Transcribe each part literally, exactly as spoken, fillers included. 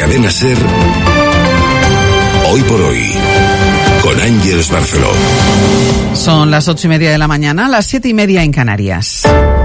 Cadena SER, Hoy por Hoy, con Ángeles Barceló. Son las ocho y media de la mañana, las siete y media en Canarias.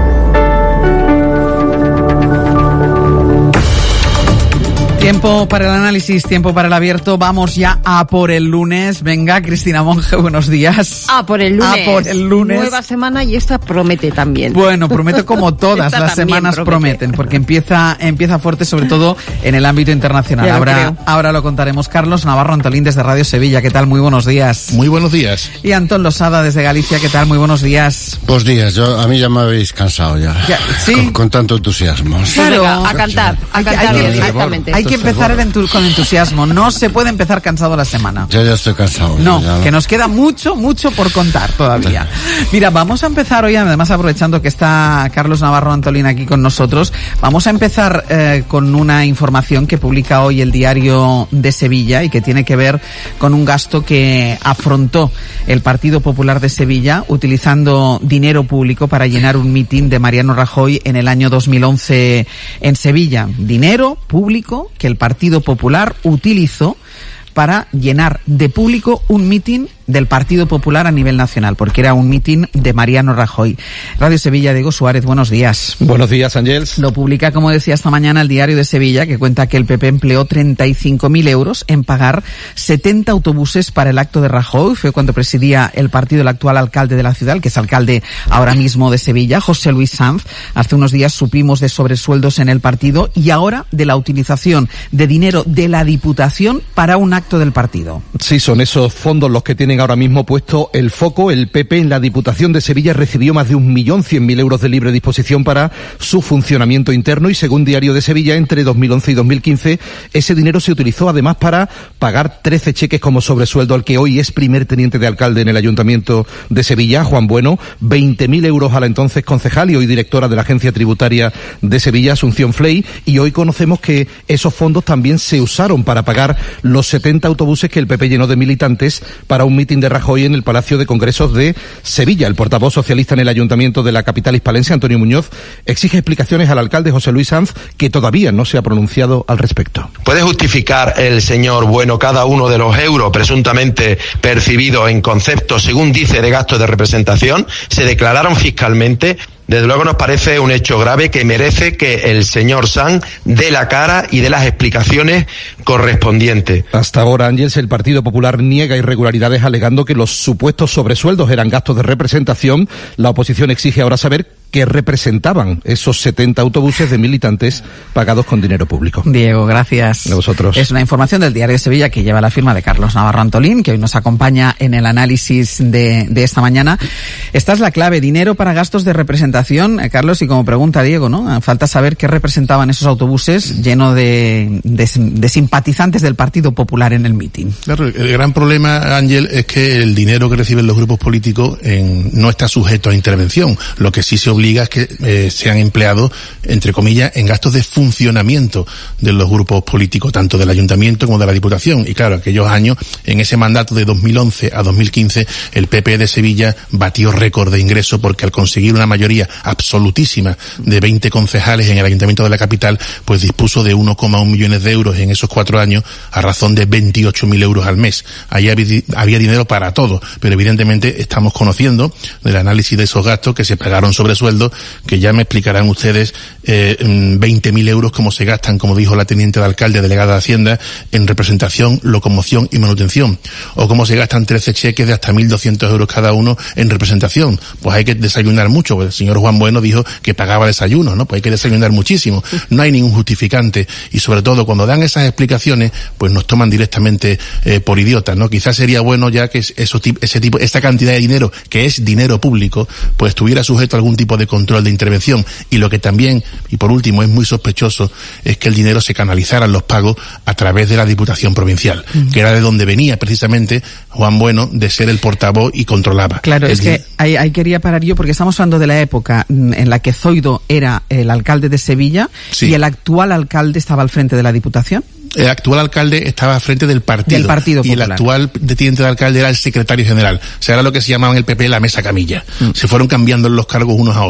Tiempo para el análisis, tiempo para el abierto. Vamos ya a por el lunes. Venga, Cristina Monge, buenos días. A por el lunes. A por el lunes. Nueva semana y esta promete también. Bueno, promete como todas las semanas promete. prometen, porque empieza empieza fuerte, sobre todo en el ámbito internacional. Ya ahora, creo. ahora lo contaremos. Carlos Navarro Antolín desde Radio Sevilla, ¿qué tal? Muy buenos días. Muy buenos días. Y Antón Losada desde Galicia, ¿qué tal? Muy buenos días. Buenos días, yo, a mí ya me habéis cansado ya. ya ¿Sí? Con, con tanto entusiasmo. Claro, a cantar, a cantar hay, hay, directamente. Hay que empezar el entu- con entusiasmo, no se puede empezar cansado la semana. Yo ya estoy cansado. No, ya, que nos queda mucho, mucho por contar todavía. Mira, vamos a empezar hoy, además aprovechando que está Carlos Navarro Antolín aquí con nosotros, vamos a empezar eh, con una información que publica hoy el Diario de Sevilla y que tiene que ver con un gasto que afrontó el Partido Popular de Sevilla utilizando dinero público para llenar un mitin de Mariano Rajoy en el año dos mil once en Sevilla. Dinero público que el Partido Popular utilizó para llenar de público un mitin del Partido Popular a nivel nacional, porque era un mitin de Mariano Rajoy. Radio Sevilla, Diego Suárez, buenos días. Buenos días, Ángels. Lo publica, como decía esta mañana, el Diario de Sevilla, que cuenta que el P P empleó treinta y cinco mil euros en pagar setenta autobuses para el acto de Rajoy. Fue cuando presidía el partido el actual alcalde de la ciudad, el que es alcalde ahora mismo de Sevilla, José Luis Sanz. Hace unos días supimos de sobresueldos en el partido y ahora de la utilización de dinero de la Diputación para un acto del partido. Sí, son esos fondos los que tienen ahora mismo puesto el foco. El P P en la Diputación de Sevilla recibió más de un millón cien mil euros de libre disposición para su funcionamiento interno y, según Diario de Sevilla, entre dos mil once y dos mil quince ese dinero se utilizó además para pagar trece cheques como sobresueldo al que hoy es primer teniente de alcalde en el Ayuntamiento de Sevilla, Juan Bueno, veinte mil euros a la entonces concejal y hoy directora de la Agencia Tributaria de Sevilla, Asunción Fley, y hoy conocemos que esos fondos también se usaron para pagar los setenta autobuses que el P P llenó de militantes para un mitin de Rajoy en el Palacio de Congresos de Sevilla. El portavoz socialista en el Ayuntamiento de la capital hispalense, Antonio Muñoz, exige explicaciones al alcalde José Luis Sanz, que todavía no se ha pronunciado al respecto. ¿Puede justificar el señor Bueno cada uno de los euros presuntamente percibidos en concepto, según dice, de gastos de representación? ¿Se declararon fiscalmente? Desde luego nos parece un hecho grave que merece que el señor Sanz dé la cara y dé las explicaciones correspondientes. Hasta ahora, Ángels, el Partido Popular niega irregularidades alegando que los supuestos sobresueldos eran gastos de representación. La oposición exige ahora saber qué representaban esos setenta autobuses de militantes pagados con dinero público. Diego, gracias. A vosotros. Es una información del Diario de Sevilla que lleva la firma de Carlos Navarro Antolín, que hoy nos acompaña en el análisis de, de esta mañana. Esta es la clave, dinero para gastos de representación, eh, Carlos, y como pregunta Diego, ¿no? Falta saber qué representaban esos autobuses llenos de, de, de simpatizantes del Partido Popular en el mitin. Claro, el gran problema, Ángel, es que el dinero que reciben los grupos políticos en, no está sujeto a intervención. Lo que sí se obliga es que eh, sean empleados, entre comillas, en gastos de funcionamiento de los grupos políticos, tanto del Ayuntamiento como de la Diputación. Y claro, aquellos años, en ese mandato de dos mil once a dos mil quince, el P P de Sevilla batió récord de ingresos porque al conseguir una mayoría absolutísima de veinte concejales en el Ayuntamiento de la capital, pues dispuso de uno coma uno millones de euros en esos cuatro años a razón de veintiocho mil euros al mes. Ahí había, había dinero para todo, pero evidentemente estamos conociendo del análisis de esos gastos que se pagaron sobre sueldo, que ya me explicarán ustedes eh, veinte mil euros como se gastan, como dijo la teniente de alcalde delegada de Hacienda, en representación, locomoción y manutención, o cómo se gastan trece cheques de hasta mil doscientos euros cada uno en representación. Pues hay que desayunar mucho. El señor Juan Bueno dijo que pagaba desayuno, ¿no? Pues hay que desayunar muchísimo. No hay ningún justificante y sobre todo cuando dan esas explicaciones, pues nos toman directamente eh, por idiotas, ¿no? Quizás sería bueno ya que eso, ese tipo, esta cantidad de dinero, que es dinero público, pues estuviera sujeto a algún tipo de control de intervención. Y lo que también, y por último, es muy sospechoso, es que el dinero se canalizara en los pagos a través de la Diputación Provincial, uh-huh. que era de donde venía precisamente Juan Bueno de ser el portavoz y controlaba. Claro, el es que ahí, ahí quería parar yo, porque estamos hablando de la época en la que Zoido era el alcalde de Sevilla, sí. y el actual alcalde estaba al frente de la Diputación. El actual alcalde estaba al frente del partido, del partido y el actual teniente de alcalde era el secretario general. O sea, era lo que se llamaba en el P P la mesa camilla. Mm. Se fueron cambiando los cargos unos a otros.